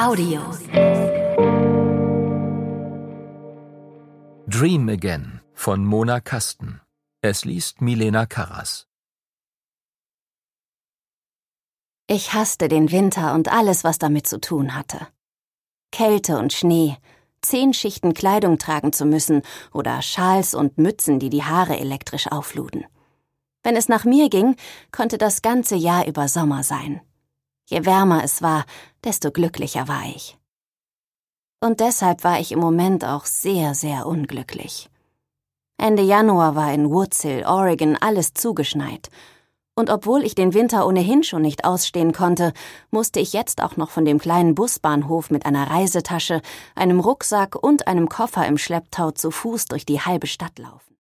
Audio. Dream Again von Mona Kasten. Es liest Milena Karras. Ich hasste den Winter und alles, was damit zu tun hatte. Kälte und Schnee, 10 Schichten Kleidung tragen zu müssen oder Schals und Mützen, die die Haare elektrisch aufluden. Wenn es nach mir ging, konnte das ganze Jahr über Sommer sein. Je wärmer es war, desto glücklicher war ich. Und deshalb war ich im Moment auch sehr, sehr unglücklich. Ende Januar war in Woods Hill, Oregon, alles zugeschneit. Und obwohl ich den Winter ohnehin schon nicht ausstehen konnte, musste ich jetzt auch noch von dem kleinen Busbahnhof mit einer Reisetasche, einem Rucksack und einem Koffer im Schlepptau zu Fuß durch die halbe Stadt laufen.